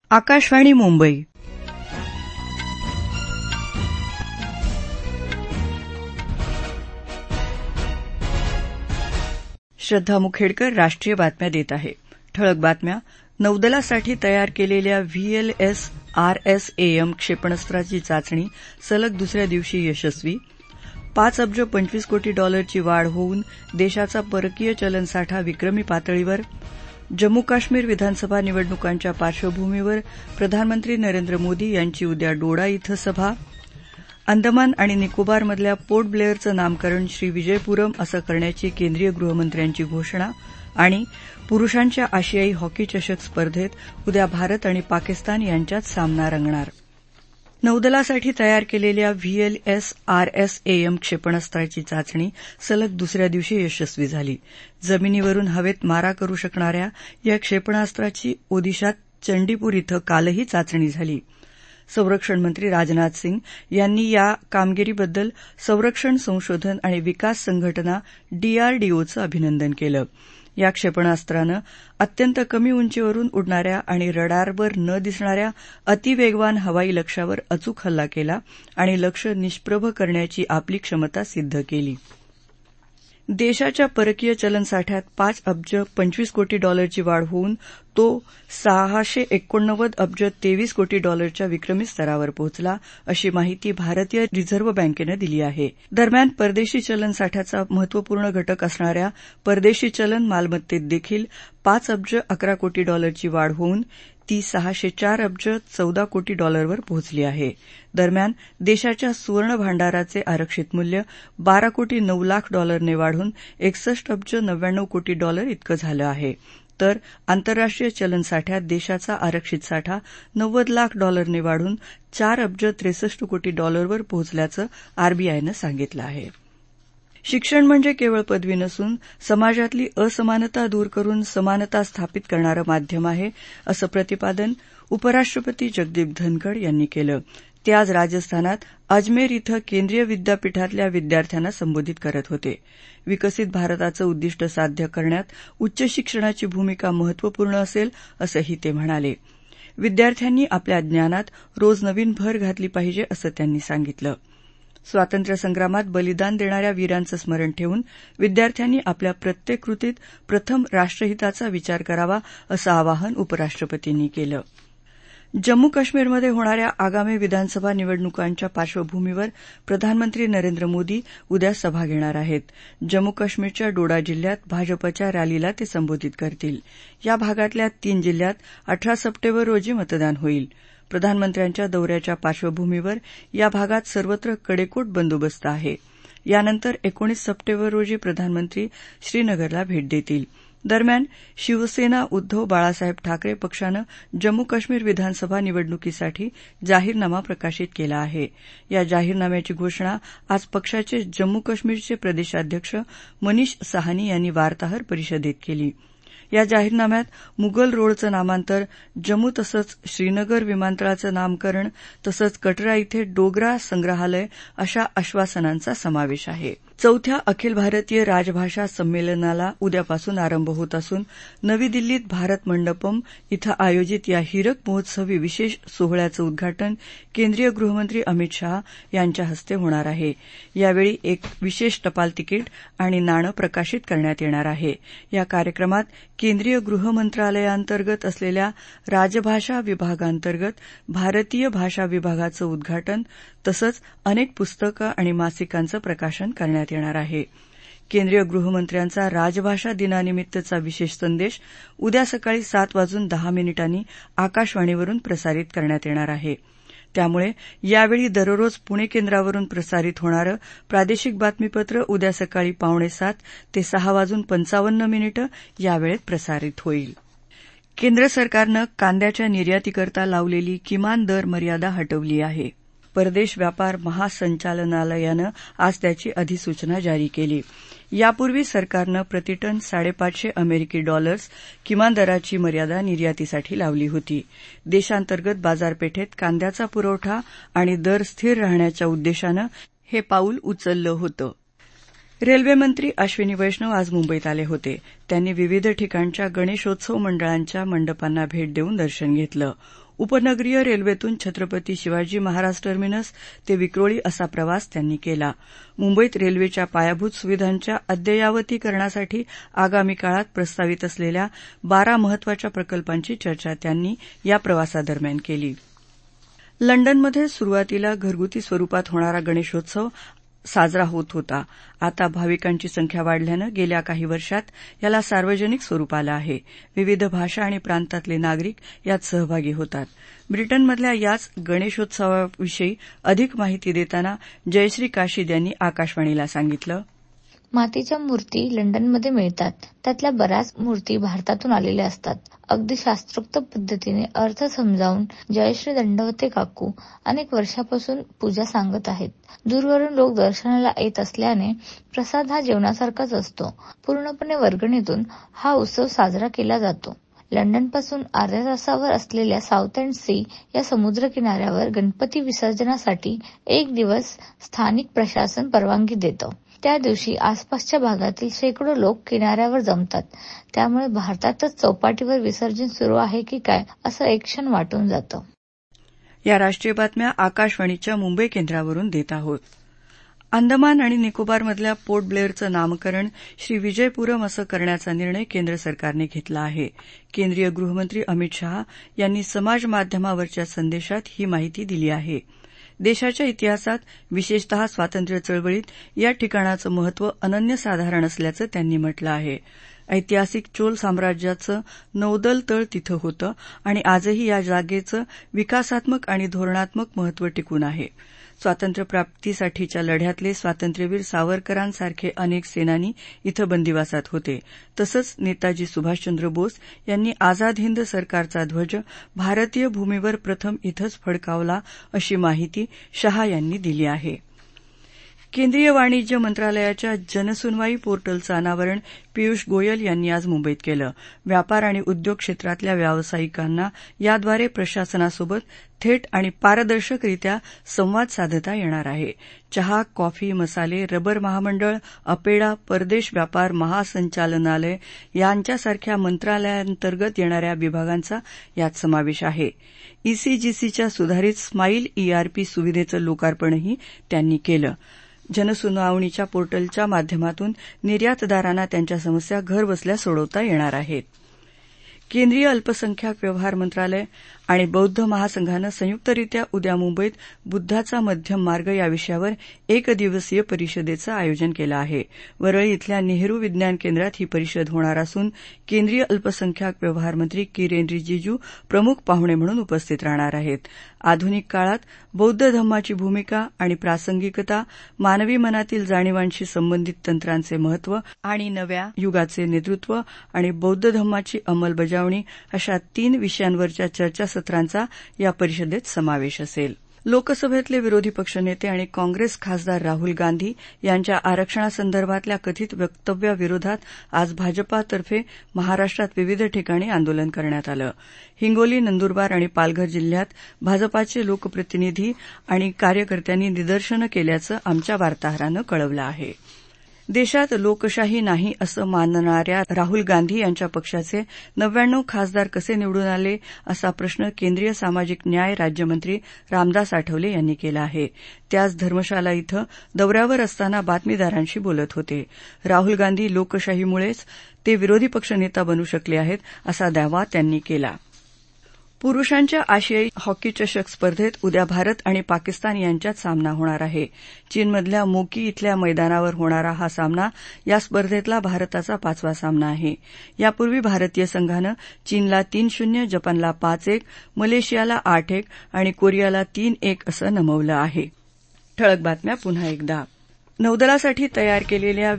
आकाशवाणी मुंबई. श्रद्धा मुखेडकर राष्ट्रीय बातम्या देत आहे. ठळक बातम्या. नौदलासाठी तयार केलेल्या VLS-RSAM क्षेपणास्त्राची चाचणी सलग दुसऱ्या दिवशी यशस्वी. 5 अब्ज 25 कोटी डॉलरची वाढ होऊन देशाचा परकीय चलनसाठा विक्रमी पातळीवर. जम्मू काश्मीर विधानसभा निवडणुकांच्या पार्श्वभूमीवर प्रधानमंत्री नरेंद्र मोदी यांची उद्या डोडा इथं सभा. अंदमान आणि निकोबारमधल्या पोर्ट ब्लेअरचं नामकरण श्री विजयपुरम असं करण्याची केंद्रीय गृहमंत्र्यांची घोषणा. आणि पुरुषांच्या आशियाई हॉकी चषक स्पर्धेत उद्या भारत आणि पाकिस्तान यांच्यात सामना रंगणार. नौदलासाठी तयार केलेल्या VLS-RSAM क्षेपणास्त्राची चाचणी सलग दुसऱ्या दिवशी यशस्वी झाली. जमिनीवरून हवेत मारा करू शकणाऱ्या या क्षेपणास्त्राची ओदिशात चंडीपूर इथं कालही चाचणी झाली. संरक्षण मंत्री राजनाथ सिंग यांनी या कामगिरीबद्दल संरक्षण संशोधन आणि विकास संघटना DRDOचं अभिनंदन केलं. या क्षेपणास्त्रानं अत्यंत कमी उंचीवरून उडणाऱ्या आणि रडारवर न दिसणाऱ्या अतिवेगवान हवाई लक्ष्यावर अचूक हल्ला केला आणि लक्ष्य निष्प्रभ करण्याची आपली क्षमता सिद्ध केली. देशाच्या परकीय चलनसाठ्यात 5 अब्ज 25 कोटी डॉलरची वाढ होऊन तो 689 अब्ज 23 कोटी डॉलरच्या विक्रमी स्तरावर पोहोचला, अशी माहिती भारतीय रिझर्व्ह बँकेनं दिली आहे. दरम्यान परदेशी चलनसाठ्याचा महत्वपूर्ण घटक असणाऱ्या परदेशी चलन मालमत्तेत देखील 5 अब्ज 11 कोटी डॉलरची वाढ होऊन ती 604 अब्ज 14 कोटी डॉलरवर पोहोचली आहे. दरम्यान देशाच्या सुवर्ण भांडाराचे आरक्षित मूल्य 12 कोटी 9 लाख डॉलरने वाढून 61 अब्ज 99 कोटी डॉलर इतकं झालं आहे. तर आंतरराष्ट्रीय चलनसाठ्यात देशाचा आरक्षित साठा 90 लाख डॉलरने वाढून 4 अब्ज 63 कोटी डॉलरवर पोहोचल्याचं RBIनं सांगितलं आहे. शिक्षण म्हणजे केवळ पदवी नसून समाजातली असमानता दूर करून समानता स्थापित करणारं माध्यम आहे, असं प्रतिपादन उपराष्ट्रपती जगदीप धनखड यांनी केलं. ते आज राजस्थानात अजमेर इथं केंद्रीय विद्यापीठातल्या विद्यार्थ्यांना संबोधित करत होते. विकसित भारताचं उद्दिष्ट साध्य करण्यात उच्च शिक्षणाची भूमिका महत्वपूर्ण असेल, असंही ते म्हणाले. विद्यार्थ्यांनी आपल्या ज्ञानात रोज नवीन भर घातली पाहिजे, असं त्यांनी सांगितलं. स्वातंत्र्यसंग्रामात बलिदान देणाऱ्या वीरांचं स्मरण ठेवून विद्यार्थ्यांनी आपल्या प्रत्येक कृतीत प्रथम राष्ट्रहिताचा विचार करावा, असं आवाहन उपराष्ट्रपतींनी केलं. जम्मू काश्मीरमध्ये होणाऱ्या आगामी विधानसभा निवडणुकांच्या पार्श्वभूमीवर प्रधानमंत्री नरेंद्र मोदी उद्या सभा घेणार आहेत. जम्मू काश्मीरच्या डोडा जिल्ह्यात भाजपच्या रॅलीला ते संबोधित करतील. या भागातल्या 3 जिल्ह्यात 18 सप्टेंबर रोजी मतदान होईल. प्रधानमंत्र्यांच्या दौऱ्याच्या पार्श्वभूमीवर या भागात सर्वत्र कडेकोट बंदोबस्त आहे. यानंतर 19 सप्टेंबर रोजी प्रधानमंत्री श्रीनगरला भेट देतील. दरम्यान शिवसेना उद्धव बाळासाहेब ठाकरे पक्षानं जम्मू काश्मीर विधानसभा निवडणुकीसाठी जाहीरनामा प्रकाशित केला आहे. या जाहीरनाम्याची घोषणा आज पक्षाचे जम्मू काश्मीरचे प्रदेशाध्यक्ष मनीष साहनी यांनी वार्ताहर परिषदेत केली. या जाहीरनाम्यात मुगल रोडचं नामांतर, जम्मू तसंच श्रीनगर विमानतळाचं नामकरण तसंच कटरा इथे डोगरा संग्रहालय अशा आश्वासनांचा समावेश आहे. 4थ्या अखिल भारतीय राजभाषा संमेलनाला उद्यापासून आरंभ होत असून नवी दिल्लीत भारत मंडपम इथं आयोजित या हीरक महोत्सवी विशेष सोहळ्याचं उद्घाटन केंद्रीय गृहमंत्री अमित शहा यांच्या हस्ते होणार आहे. यावेळी एक विशेष टपाल तिकीट आणि नाणं प्रकाशित करण्यात येणार आहे. या कार्यक्रमात केंद्रीय गृहमंत्रालयाअंतर्गत असलेल्या राजभाषा विभागांतर्गत भारतीय भाषा विभागाचं उद्घाटन तसंच अनेक पुस्तकं आणि मासिकांचं प्रकाशन करण्यात येणार आहे. केंद्रीय गृहमंत्र्यांचा राजभाषा दिनानिमित्तचा विशेष संदेश उद्या सकाळी 7:10 आकाशवाणीवरून प्रसारित करण्यात येणार आहे. त्यामुळे यावेळी दररोज पुणे केंद्रावरून प्रसारित होणारं प्रादेशिक बातमीपत्र उद्या सकाळी 5:45 ते 6:55 या वेळेत प्रसारित होईल. केंद्र सरकारनं कांद्याच्या निर्यातीकरता लावलेली किमान दर मर्यादा हटवली आहे. परदेश व्यापार महासंचालनालयानं आज त्याची अधिसूचना जारी केली. यापूर्वी सरकारनं प्रतिटन $550 किमान दराची मर्यादा निर्यातीसाठी लावली होती. देशांतर्गत बाजारपेठेत कांद्याचा पुरवठा आणि दर स्थिर राहण्याच्या उद्देशानं हे पाऊल उचललं होतं. रेल्वेमंत्री अश्विनी वैष्णव आज मुंबईत आले होते. त्यांनी विविध ठिकाणच्या गणेशोत्सव मंडळांच्या मंडपांना भेट देऊन दर्शन घेतलं. उपनगरीय रेल्वेतून छत्रपती शिवाजी महाराज टर्मिनस ते विक्रोळी असा प्रवास त्यांनी केला. मुंबईत रेल्वेच्या पायाभूत सुविधांच्या अद्ययावतीकरणासाठी आगामी काळात प्रस्तावित असलेल्या 12 महत्वाच्या प्रकल्पांची चर्चा त्यांनी या प्रवासादरम्यान केली. लंडनमध्ये सुरुवातीला घरगुती स्वरूपात होणारा गणेशोत्सव साजरा होत होता. आता भाविकांची संख्या वाढल्यानं गेल्या काही वर्षात याला सार्वजनिक स्वरूप आलं आहे. विविध भाषा आणि प्रांतातले नागरिक यात सहभागी होतात. ब्रिटनमधल्या याच गणेशोत्सवाविषयी अधिक माहिती देताना जयश्री काशीद यांनी आकाशवाणीला सांगितलं. मातीच्या मूर्ती लंडनमध्ये मिळतात. त्यातल्या बऱ्याच मूर्ती भारतातून आलेल्या असतात. अगदी शास्त्रोक्त पद्धतीने अर्थ समजावून जयश्री दंडवते काकू अनेक वर्षापासून पूजा सांगत आहेत. दूरवरून लोक दर्शनाला येत असल्याने प्रसाद हा जेवणासारखाच असतो. पूर्णपणे वर्गणीतून हा उत्सव साजरा केला जातो. लंडनपासून अर्ध्या तासावर असलेल्या साऊथ एंड सी या समुद्र किनाऱ्यावर गणपती विसर्जनासाठी एक दिवस स्थानिक प्रशासन परवानगी देतं. त्या दिवशी आसपासच्या भागातील शेकडो लोक किनाऱ्यावर जमतात. त्यामुळे भारतातच चौपाटीवर विसर्जन सुरू आहे की काय असं एक क्षण वाटून जातं. या राष्ट्रीय बातम्या आकाशवाणीच्या मुंबई केंद्रावरून देत आहोत. अंदमान आणि निकोबारमधल्या पोर्ट ब्लेअरचं नामकरण श्री विजयपुरम असं करण्याचा निर्णय केंद्र सरकारने घेतला आहे. केंद्रीय गृहमंत्री अमित शहा यांनी समाज माध्यमावरच्या संदेशात ही माहिती दिली आहे. देशाच्या इतिहासात विशेषतः स्वातंत्र्य चळवळीत या ठिकाणाचं महत्व अनन्यसाधारण असल्याचं त्यांनी म्हटलं आहे. ऐतिहासिक चोल साम्राज्याचं नौदल तळ तिथं होतं आणि आजही या जागेचं विकासात्मक आणि धोरणात्मक महत्व टिकून आहे. स्वातंत्र्यप्राप्तीसाठीच्या लढ्यातले स्वातंत्र्यवीर सावरकरांसारखे अनेक सेनानी इथं बंदिवासात होते. तसंच नेताजी सुभाषचंद्र बोस यांनी आझाद हिंद सरकारचा ध्वज भारतीय भूमीवर प्रथम इथंच फडकावला अशी माहिती शहा यांनी दिली आहे. केंद्रीय वाणिज्य मंत्रालयाच्या जनसुनवाई पोर्टलचं अनावरण पियुष गोयल यांनी आज मुंबईत केलं. व्यापार आणि उद्योग क्षेत्रातल्या व्यावसायिकांना याद्वारे प्रशासनासोबत थेट आणि पारदर्शकरित्या संवाद साधता येणार आहे. चहा, कॉफी, मसाले, रबर महामंडळ, अपेडा, परदेश व्यापार महासंचालनालय यांच्यासारख्या मंत्रालयांतर्गत येणाऱ्या विभागांचा यात समावेश आहे. ईसीजीसीच्या सुधारित स्माईल ईआरपी सुविधेचं लोकार्पणही त्यांनी केलं. जनसुनावणीच्या पोर्टलच्या माध्यमातून निर्यातदारांना त्यांच्या समस्या घरबसल्या सोडवता येणार आहेत. केंद्रीय अल्पसंख्याक व्यवहार मंत्रालय आणि बौद्ध महासंघानं संयुक्तरित्या उद्या मुंबईत बुद्धाचा मध्यम मार्ग या विषयावर एकदिवसीय परिषदेचं आयोजन केलं आहे. वरळी इथल्या नेहरू विज्ञान केंद्रात ही परिषद होणार असून केंद्रीय अल्पसंख्याक व्यवहार मंत्री किरेन रिजिजू प्रमुख पाहुणे म्हणून उपस्थित राहणार आहेत. आधुनिक काळात बौद्ध धम्माची भूमिका आणि प्रासंगिकता, मानवी मनातील जाणीवांशी संबंधित तंत्रांचे महत्व आणि नव्या युगाचे नेतृत्व आणि बौद्ध धम्माची अंमलबजावणी अशा 3 विषयांवरच्या चर्चासत्रांचा या परिषदेत समावेश असेल. लोकसभेतले विरोधी पक्षनेते आणि काँग्रेस खासदार राहुल गांधी यांच्या आरक्षणासंदर्भातल्या कथित वक्तव्याविरोधात आज भाजपातर्फे महाराष्ट्रात विविध ठिकाणी आंदोलन करण्यात आलं. हिंगोली, नंदुरबार आणि पालघर जिल्ह्यात भाजपाचे लोकप्रतिनिधी आणि कार्यकर्त्यांनी निदर्शनं केल्याचं आमच्या वार्ताहरानं कळवलं आहे. देशात लोकशाही नाही असं मानणाऱ्या राहुल गांधी यांच्या पक्षाचे 99 खासदार कसे निवडून आले असा प्रश्न केंद्रीय सामाजिक न्याय राज्यमंत्री रामदास आठवले यांनी केला आहे. ते आज धर्मशाला इथं दौऱ्यावर असताना बातमीदारांशी बोलत होते. राहुल गांधी लोकशाहीमुळेच ते विरोधी पक्षनेता बनू शकले आहेत असा दावा त्यांनी केला. पुरुषांच्या आशियाई हॉकी चषक स्पर्धेत उद्या भारत आणि पाकिस्तान यांच्यात सामना होणार आहे. चीनमधल्या मोकी इथल्या मैदानावर होणारा हा सामना या स्पर्धेतला भारताचा 5वा सामना आहे. यापूर्वी भारतीय संघानं चीनला 3-0, जपानला 5-1, मलेशियाला 8-1 आणि कोरियाला 3-1 असं नमवलं आहे. ठळक बातम्या पुन्हा एकदा. नौदलासाठी तयार केलेल्या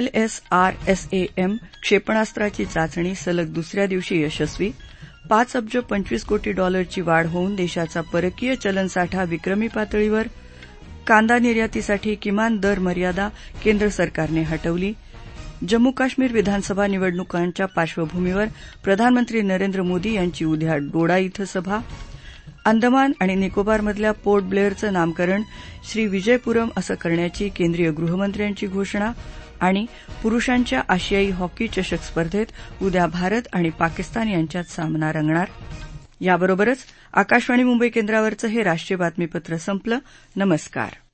VLS-RSAM क्षेपणास्त्राची चाचणी सलग दुसऱ्या दिवशी यशस्वी. 5 अब्ज 25 कोटी डॉलरची वाढ होऊन देशाचा परकीय चलनसाठा विक्रमी पातळीवर. कांदा निर्यातीसाठी किमान दर मर्यादा केंद्र सरकारने हटवली. जम्मू काश्मीर विधानसभा निवडणुकांच्या पार्श्वभूमीवर प्रधानमंत्री नरेंद्र मोदी यांची उद्या डोडा इथं सभा. अंदमान आणि निकोबारमधल्या पोर्ट ब्लेअरचं नामकरण श्री विजयपुरम असं करण्याची केंद्रीय गृहमंत्र्यांची घोषणा. आणि पुरुषांच्या आशियाई हॉकी चषक स्पर्धेत उद्या भारत आणि पाकिस्तान यांच्यात सामना रंगणार. याबरोबरच आकाशवाणी मुंबई केंद्रावरचं हे राष्ट्रीय बातमीपत्र संपलं. नमस्कार.